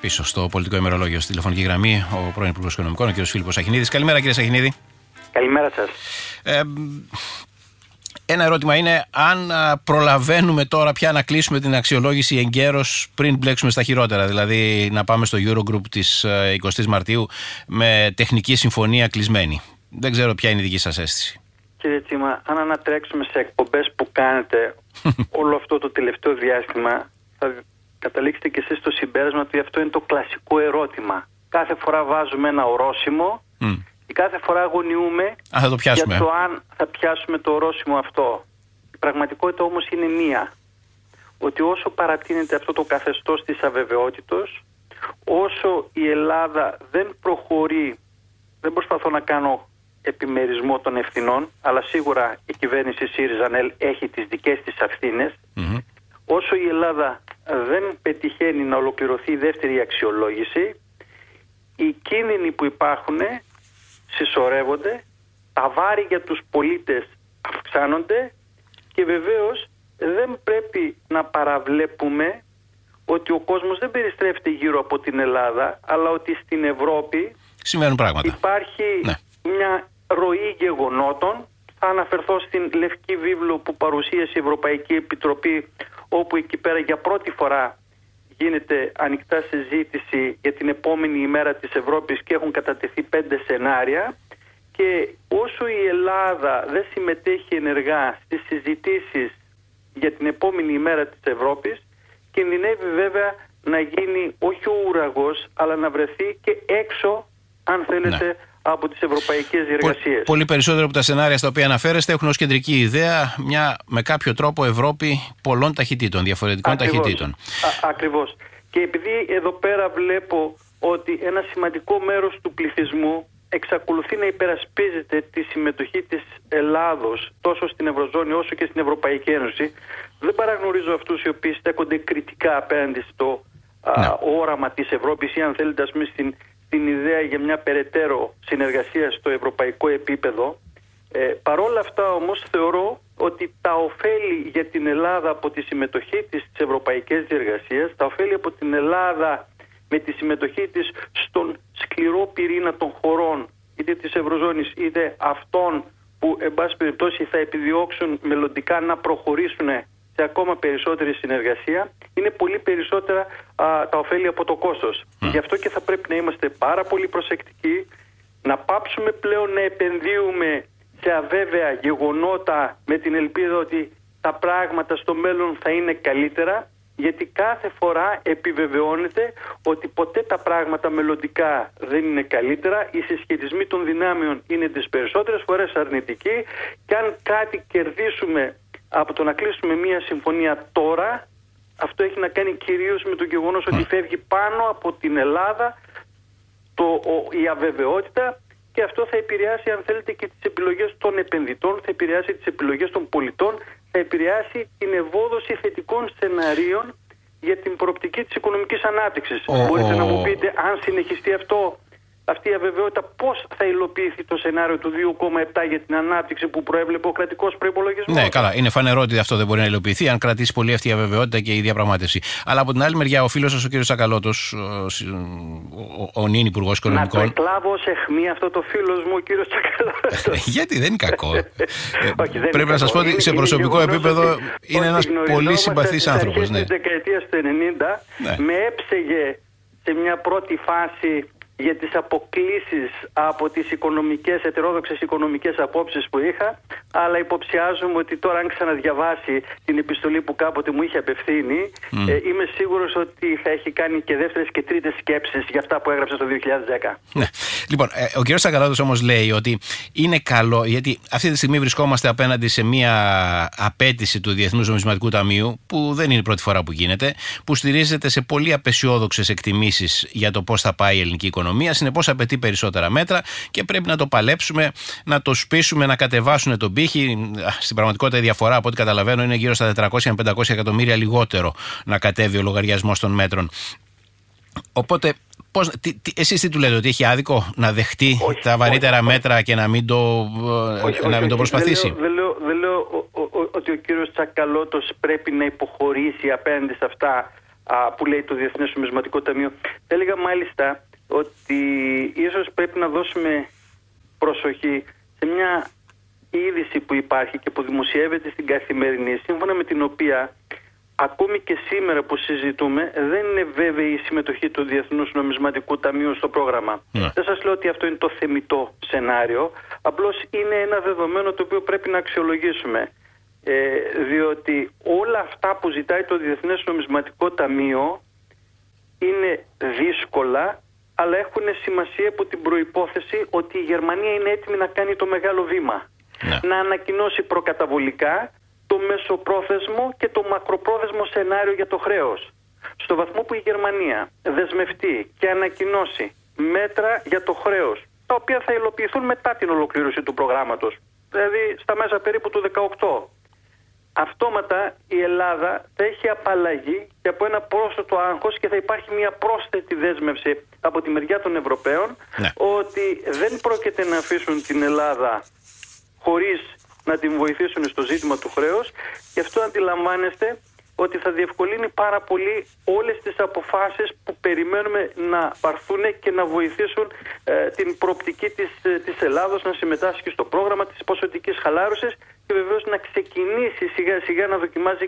πίσω στο πολιτικό ημερολόγιο, στη τηλεφωνική γραμμή, ο πρώην Υπουργός Οικονομικών, ο κ. Φίλιππος Σαχινίδης. Καλημέρα, κύριε Σαχινίδη. Καλημέρα σας. Ένα ερώτημα είναι αν προλαβαίνουμε τώρα πια να κλείσουμε την αξιολόγηση εγκαίρως πριν μπλέξουμε στα χειρότερα. Δηλαδή να πάμε στο Eurogroup της 20ης Μαρτίου με τεχνική συμφωνία κλεισμένη. Δεν ξέρω ποια είναι η δική σας αίσθηση. Κύριε Τσίμα, αν ανατρέξουμε σε εκπομπές που κάνετε όλο αυτό το τελευταίο διάστημα, θα καταλήξετε και εσείς στο συμπέρασμα ότι αυτό είναι το κλασικό ερώτημα. Κάθε φορά βάζουμε ένα ορόσημο και κάθε φορά αγωνιούμε για το αν θα πιάσουμε το ορόσημο αυτό. Η πραγματικότητα όμως είναι μία. Ότι όσο παρατείνεται αυτό το καθεστώς της αβεβαιότητος, όσο η Ελλάδα δεν προχωρεί, δεν προσπαθώ να κάνω επιμερισμό των ευθυνών, αλλά σίγουρα η κυβέρνηση ΣΥΡΙΖΑ έχει τις δικές της ευθύνες. Όσο η Ελλάδα δεν πετυχαίνει να ολοκληρωθεί η δεύτερη αξιολόγηση, οι κίνδυνοι που υπάρχουν συσσωρεύονται, τα βάρη για τους πολίτες αυξάνονται και βεβαίως δεν πρέπει να παραβλέπουμε ότι ο κόσμος δεν περιστρέφεται γύρω από την Ελλάδα, αλλά ότι στην Ευρώπη συμβαίνουν πράγματα. Υπάρχει μια ροή γεγονότων. Θα αναφερθώ στην Λευκή Βίβλο που παρουσίασε η Ευρωπαϊκή Επιτροπή, όπου εκεί πέρα για πρώτη φορά γίνεται ανοιχτά συζήτηση για την επόμενη ημέρα της Ευρώπης και έχουν κατατεθεί 5 σενάρια, και όσο η Ελλάδα δεν συμμετέχει ενεργά στις συζητήσεις για την επόμενη ημέρα της Ευρώπης, κινδυνεύει βέβαια να γίνει όχι ο ουραγός, αλλά να βρεθεί και έξω, αν θέλετε, από τις ευρωπαϊκές διεργασίες. Πολύ περισσότερο από τα σενάρια στα οποία αναφέρεστε έχουν ως κεντρική ιδέα μια με κάποιο τρόπο Ευρώπη πολλών ταχυτήτων, διαφορετικών ταχυτήτων. Ακριβώς. Και επειδή εδώ πέρα βλέπω ότι ένα σημαντικό μέρος του πληθυσμού εξακολουθεί να υπερασπίζεται τη συμμετοχή της Ελλάδος τόσο στην Ευρωζώνη όσο και στην Ευρωπαϊκή Ένωση, δεν παραγνωρίζω αυτούς οι οποίοι στέκονται κριτικά απέναντι στο όραμα της Ευρώπης ή, αν θέλετε, ας πούμε, στην ιδέα για μια περαιτέρω συνεργασία στο ευρωπαϊκό επίπεδο. Παρόλα αυτά όμως θεωρώ ότι τα ωφέλη για την Ελλάδα από τη συμμετοχή της στις ευρωπαϊκές διεργασίες, τα ωφέλη από την Ελλάδα με τη συμμετοχή της στον σκληρό πυρήνα των χωρών, είτε της Ευρωζώνης είτε αυτών που εν πάση περιπτώσει θα επιδιώξουν μελλοντικά να προχωρήσουν σε ακόμα περισσότερη συνεργασία, είναι πολύ περισσότερα τα ωφέλη από το κόστος. Γι' αυτό και θα πρέπει να είμαστε πάρα πολύ προσεκτικοί, να πάψουμε πλέον να επενδύουμε σε αβέβαια γεγονότα με την ελπίδα ότι τα πράγματα στο μέλλον θα είναι καλύτερα, γιατί κάθε φορά επιβεβαιώνεται ότι ποτέ τα πράγματα μελλοντικά δεν είναι καλύτερα, οι συσχετισμοί των δυνάμεων είναι τις περισσότερες φορές αρνητικοί, και αν κάτι κερδίσουμε από το να κλείσουμε μια συμφωνία τώρα, αυτό έχει να κάνει κυρίως με το γεγονός ότι φεύγει πάνω από την Ελλάδα η αβεβαιότητα, και αυτό θα επηρεάσει, αν θέλετε, και τις επιλογές των επενδυτών, θα επηρεάσει τις επιλογές των πολιτών, θα επηρεάσει την ευόδοση θετικών σεναρίων για την προοπτική της οικονομικής ανάπτυξης. Μπορείτε να μου πείτε, αν συνεχιστεί αυτή η αβεβαιότητα, πώς θα υλοποιηθεί το σενάριο του 2,7 για την ανάπτυξη που προέβλεπε ο κρατικός προϋπολογισμός? Ναι, καλά. Είναι φανερό ότι αυτό δεν μπορεί να υλοποιηθεί αν κρατήσει πολύ αυτή η αβεβαιότητα και η διαπραγμάτευση. Αλλά από την άλλη μεριά, ο φίλος σας, ο κ. Τσακαλώτος, ο νυν Υπουργός Οικονομικών. Να το εκλάβω ως αιχμή αυτό το φίλος μου, ο κ. Τσακαλώτος. Γιατί δεν είναι κακό. Πρέπει να σας πω ότι σε προσωπικό επίπεδο είναι ένας πολύ συμπαθής άνθρωπος. Στις δεκαετίες του 90 με έψεγε σε μια πρώτη φάση για τις αποκλίσεις από τις ετερόδοξες οικονομικές απόψεις που είχα, αλλά υποψιάζομαι ότι τώρα, αν ξαναδιαβάσει την επιστολή που κάποτε μου είχε απευθύνει, είμαι σίγουρος ότι θα έχει κάνει και δεύτερες και τρίτες σκέψεις για αυτά που έγραψε το 2010. Ναι. Λοιπόν, ο κ. Τσακαλώτος όμως λέει ότι είναι καλό, γιατί αυτή τη στιγμή βρισκόμαστε απέναντι σε μια απέτηση του Διεθνούς Νομισματικού Ταμείου, που δεν είναι η πρώτη φορά που γίνεται, που στηρίζεται σε πολύ απεσιόδοξες εκτιμήσεις για το πώς θα πάει η ελληνική οικονομία. Συνεπώς απαιτεί περισσότερα μέτρα και πρέπει να το παλέψουμε, να το σπίσουμε, να κατεβάσουν τον πύχη. Στην πραγματικότητα η διαφορά, από ό,τι καταλαβαίνω, είναι γύρω στα 400-500 εκατομμύρια λιγότερο να κατέβει ο λογαριασμός των μέτρων. Οπότε, εσείς τι του λέτε, ότι έχει άδικο να δεχτεί τα βαρύτερα μέτρα και να μην το προσπαθήσει? Δεν λέω ότι ο κύριος Τσακαλώτος πρέπει να υποχωρήσει απέναντι σε αυτά που λέει το Διεθνές Νομισματικό Ταμείο. Θα έλεγα μάλιστα ότι ίσως πρέπει να δώσουμε προσοχή σε μια είδηση που υπάρχει και που δημοσιεύεται στην Καθημερινή, σύμφωνα με την οποία ακόμη και σήμερα που συζητούμε δεν είναι βέβαιη η συμμετοχή του Διεθνούς Νομισματικού Ταμείου στο πρόγραμμα. Δεν σας λέω ότι αυτό είναι το θεμιτό σενάριο, απλώς είναι ένα δεδομένο το οποίο πρέπει να αξιολογήσουμε. Διότι όλα αυτά που ζητάει το Διεθνές Νομισματικό Ταμείο είναι δύσκολα, αλλά έχουν σημασία από την προϋπόθεση ότι η Γερμανία είναι έτοιμη να κάνει το μεγάλο βήμα. Να ανακοινώσει προκαταβολικά το μεσοπρόθεσμο και το μακροπρόθεσμο σενάριο για το χρέος. Στο βαθμό που η Γερμανία δεσμευτεί και ανακοινώσει μέτρα για το χρέος, τα οποία θα υλοποιηθούν μετά την ολοκλήρωση του προγράμματος, δηλαδή στα μέσα περίπου του 2018, αυτόματα η Ελλάδα θα έχει απαλλαγή και από ένα πρόσθετο άγχος και θα υπάρχει μια πρόσθετη δέσμευση από τη μεριά των Ευρωπαίων ότι δεν πρόκειται να αφήσουν την Ελλάδα χωρίς να την βοηθήσουν στο ζήτημα του χρέους, και αυτό αντιλαμβάνεστε ότι θα διευκολύνει πάρα πολύ όλες τις αποφάσεις που περιμένουμε να πάρθουν και να βοηθήσουν την προοπτική της Ελλάδος να συμμετάσχει στο πρόγραμμα της ποσοτικής χαλάρωσης και βεβαίως να ξεκινήσει σιγά σιγά να δοκιμάζει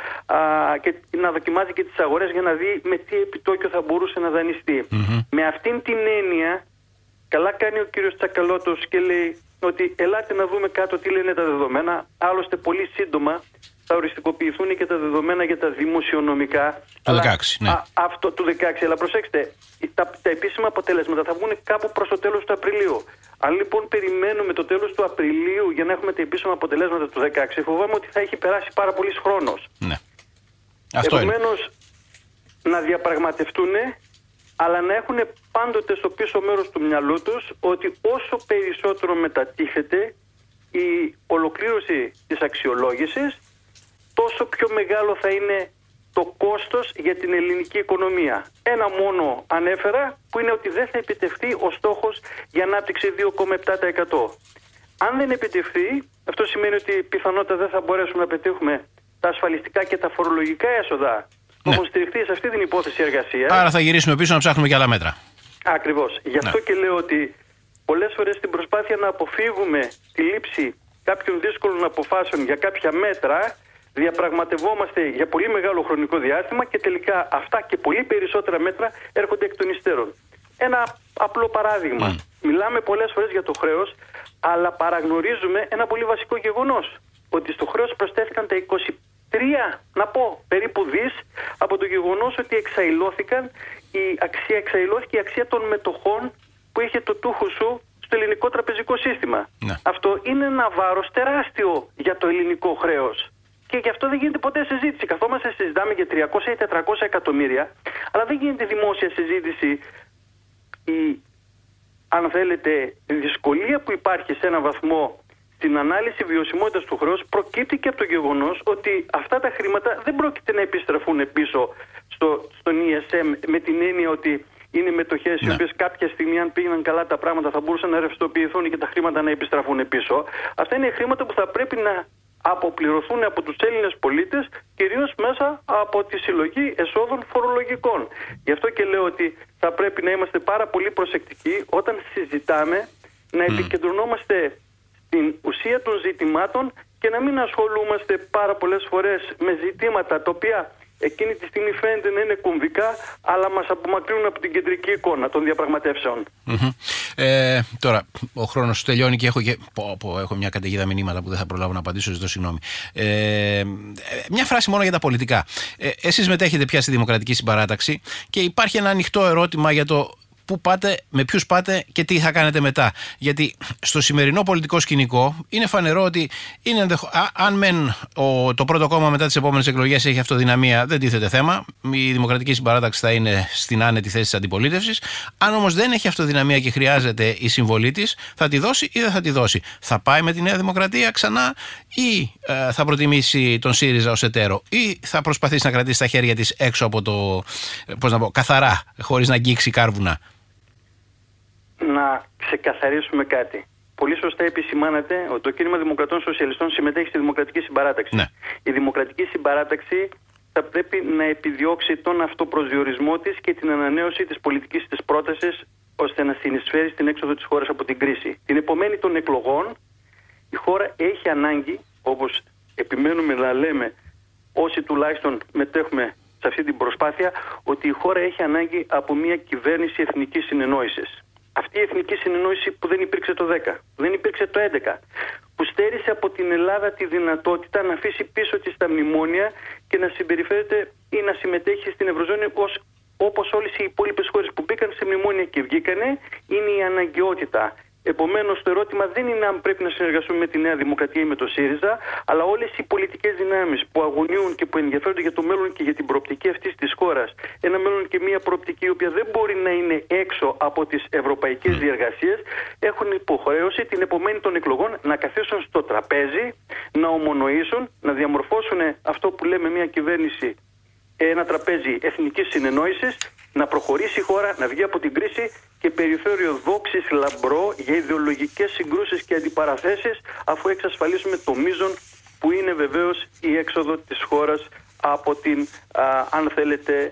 να δοκιμάζει και τις αγορές για να δει με τι επιτόκιο θα μπορούσε να δανειστεί. Με αυτήν την έννοια καλά κάνει ο κύριος Τσακαλώτος και λέει ότι ελάτε να δούμε κάτω τι λένε τα δεδομένα. Άλλωστε πολύ σύντομα θα οριστικοποιηθούν και τα δεδομένα για τα δημοσιονομικά. Το 16, ναι. Αυτό του 16. Αλλά προσέξτε, τα επίσημα αποτελέσματα θα βγουν κάπου προς το τέλος του Απριλίου. Αν λοιπόν περιμένουμε το τέλος του Απριλίου για να έχουμε τα επίσημα αποτελέσματα του 16, φοβάμαι ότι θα έχει περάσει πάρα πολύς χρόνος. Ναι. Επομένως, να διαπραγματευτούν, αλλά να έχουν πάντοτε στο πίσω μέρος του μυαλού τους ότι όσο περισσότερο μετατίθεται η ολοκλήρωση της αξιολόγησης, τόσο πιο μεγάλο θα είναι το κόστος για την ελληνική οικονομία. Ένα μόνο ανέφερα, που είναι ότι δεν θα επιτευχθεί ο στόχος για ανάπτυξη 2,7%. Αν δεν επιτευχθεί, αυτό σημαίνει ότι πιθανότατα δεν θα μπορέσουμε να πετύχουμε τα ασφαλιστικά και τα φορολογικά έσοδα που έχουν στηριχθεί σε αυτή την υπόθεση εργασίας. Άρα θα γυρίσουμε πίσω να ψάχνουμε και άλλα μέτρα. Ακριβώς. Γι' αυτό και λέω ότι πολλές φορές στην προσπάθεια να αποφύγουμε τη λήψη κάποιων δύσκολων αποφάσεων για κάποια μέτρα, διαπραγματευόμαστε για πολύ μεγάλο χρονικό διάστημα και τελικά αυτά και πολύ περισσότερα μέτρα έρχονται εκ των υστέρων. Ένα απλό παράδειγμα. Μιλάμε πολλές φορές για το χρέος, αλλά παραγνωρίζουμε ένα πολύ βασικό γεγονός. Ότι στο χρέος προσθέθηκαν τα 23, να πω, περίπου δις από το γεγονός ότι εξαηλώθηκε η αξία των μετοχών που είχε το τούχο σου στο ελληνικό τραπεζικό σύστημα. Αυτό είναι ένα βάρος τεράστιο για το ελληνικό χρέος. Και γι' αυτό δεν γίνεται ποτέ συζήτηση. Καθόμαστε συζητάμε για 300 ή 400 εκατομμύρια, αλλά δεν γίνεται δημόσια συζήτηση. Αν θέλετε, η δυσκολία που υπάρχει σε έναν βαθμό στην ανάλυση βιωσιμότητας του χρέους προκύπτει και από το γεγονός ότι αυτά τα χρήματα δεν πρόκειται να επιστραφούν πίσω στον ESM, με την έννοια ότι είναι μετοχές οι οποίες κάποια στιγμή, αν πήγαιναν καλά τα πράγματα, θα μπορούσαν να ρευστοποιηθούν και τα χρήματα να επιστραφούν πίσω. Αυτά είναι χρήματα που θα πρέπει να αποπληρωθούν από τους Έλληνες πολίτες, κυρίως μέσα από τη συλλογή εσόδων φορολογικών. Γι' αυτό και λέω ότι θα πρέπει να είμαστε πάρα πολύ προσεκτικοί όταν συζητάμε, να επικεντρωνόμαστε στην ουσία των ζητημάτων και να μην ασχολούμαστε πάρα πολλές φορές με ζητήματα τα οποία εκείνη τη στιγμή φαίνεται να είναι κομβικά, αλλά μας απομακρύνουν από την κεντρική εικόνα των διαπραγματεύσεων. Τώρα, ο χρόνος τελειώνει και έχω μια καταιγίδα μηνύματα που δεν θα προλάβω να απαντήσω, ζητώ συγγνώμη. Μια φράση μόνο για τα πολιτικά. Εσείς μετέχετε πια στη Δημοκρατική Συμπαράταξη και υπάρχει ένα ανοιχτό ερώτημα για το πού πάτε, με ποιους πάτε και τι θα κάνετε μετά. Γιατί στο σημερινό πολιτικό σκηνικό είναι φανερό ότι αν μεν το πρώτο κόμμα μετά τις επόμενες εκλογές έχει αυτοδυναμία, δεν τίθεται θέμα. Η Δημοκρατική Συμπαράταξη θα είναι στην άνετη θέση της αντιπολίτευσης. Αν όμως δεν έχει αυτοδυναμία και χρειάζεται η συμβολή της, θα τη δώσει ή δεν θα τη δώσει. Θα πάει με τη Νέα Δημοκρατία ξανά ή θα προτιμήσει τον ΣΥΡΙΖΑ ως εταίρο ή θα προσπαθήσει να κρατήσει τα χέρια της έξω από το, καθαρά, χωρίς να αγγίξει κάρβουνα. Να ξεκαθαρίσουμε κάτι. Πολύ σωστά επισημάνατε ότι το κίνημα Δημοκρατών Σοσιαλιστών συμμετέχει στη Δημοκρατική Συμπαράταξη. Η Δημοκρατική Συμπαράταξη θα πρέπει να επιδιώξει τον αυτοπροσδιορισμό της και την ανανέωση της πολιτικής της πρότασης, ώστε να συνεισφέρει στην έξοδο της χώρας από την κρίση. Την επομένη των εκλογών η χώρα έχει ανάγκη, όπως επιμένουμε να λέμε όσοι τουλάχιστον μετέχουμε σε αυτή την προσπάθεια, ότι η χώρα έχει ανάγκη από μια κυβέρνηση εθνικής συνεννόησης. Αυτή η εθνική συνεννόηση που δεν υπήρξε το 10, δεν υπήρξε το 11, που στέρισε από την Ελλάδα τη δυνατότητα να αφήσει πίσω της τα μνημόνια και να συμπεριφέρεται ή να συμμετέχει στην Ευρωζώνη όπως όλες οι υπόλοιπες χώρες που μπήκαν σε μνημόνια και βγήκανε, είναι η αναγκαιότητα. Επομένως, το ερώτημα δεν είναι αν πρέπει να συνεργαστούμε με τη Νέα Δημοκρατία ή με το ΣΥΡΙΖΑ, αλλά όλες οι πολιτικές δυνάμεις που αγωνίουν και που ενδιαφέρονται για το μέλλον και για την προοπτική αυτής της χώρας, ένα μέλλον και μια προοπτική η οποία δεν μπορεί να είναι έξω από τις ευρωπαϊκές διεργασίες, έχουν υποχρέωση την επομένη των εκλογών να καθίσουν στο τραπέζι, να ομονοήσουν, να διαμορφώσουν αυτό που λέμε μια κυβέρνηση, ένα τραπέζι εθνικής συνεννόησης, να προχωρήσει η χώρα, να βγει από την κρίση και περιθώριο δόξης λαμπρό για ιδεολογικές συγκρούσεις και αντιπαραθέσεις, αφού εξασφαλίσουμε το μείζον που είναι βεβαίως η έξοδο της χώρας από την, αν θέλετε,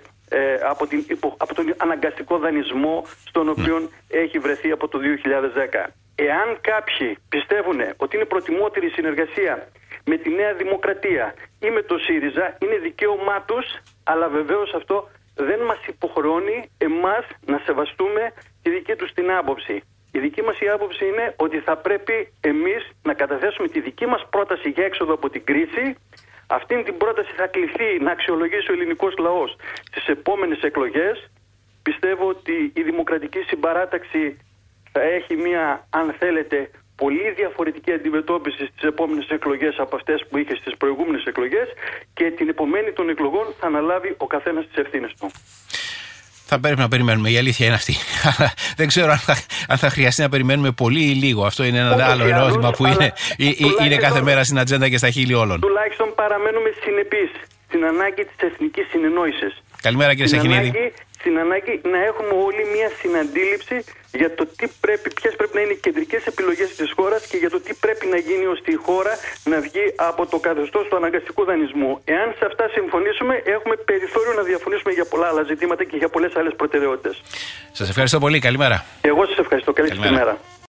από τον αναγκαστικό δανεισμό στον οποίο έχει βρεθεί από το 2010. Εάν κάποιοι πιστεύουν ότι είναι προτιμότερη η συνεργασία με τη Νέα Δημοκρατία ή με το ΣΥΡΙΖΑ, είναι δικαίωμά τους, αλλά βεβαίως αυτό δεν μας υποχρεώνει εμάς να σεβαστούμε τη δική τους την άποψη. Η δική μας η άποψη είναι ότι θα πρέπει εμείς να καταθέσουμε τη δική μας πρόταση για έξοδο από την κρίση. Αυτήν την πρόταση θα κληθεί να αξιολογήσει ο ελληνικός λαός στις επόμενες εκλογές. Πιστεύω ότι η δημοκρατική συμπαράταξη θα έχει μια, αν θέλετε, πολύ διαφορετική αντιμετώπιση στις επόμενες εκλογές από αυτές που είχε στις προηγούμενες εκλογές και την επομένη των εκλογών θα αναλάβει ο καθένας τις ευθύνες του. Θα πρέπει να περιμένουμε, η αλήθεια είναι αυτή. Δεν ξέρω αν θα χρειαστεί να περιμένουμε πολύ ή λίγο. Αυτό είναι ένα άλλο ερώτημα που είναι κάθε μέρα στην ατζέντα και στα χείλη όλων. Τουλάχιστον παραμένουμε συνεπείς στην ανάγκη της εθνικής συνεννόησης. Καλημέρα κύριε Σαχινίδη. Στην ανάγκη να έχουμε όλοι μια συναντήληψη για το ποιες πρέπει να είναι οι κεντρικές επιλογές της χώρας και για το τι πρέπει να γίνει ώστε η χώρα να βγει από το καθεστώς του αναγκαστικού δανεισμού. Εάν σε αυτά συμφωνήσουμε, έχουμε περιθώριο να διαφωνήσουμε για πολλά άλλα ζητήματα και για πολλές άλλες προτεραιότητες. Σας ευχαριστώ πολύ. Καλημέρα. Εγώ σας ευχαριστώ. Καλή σας ημέρα.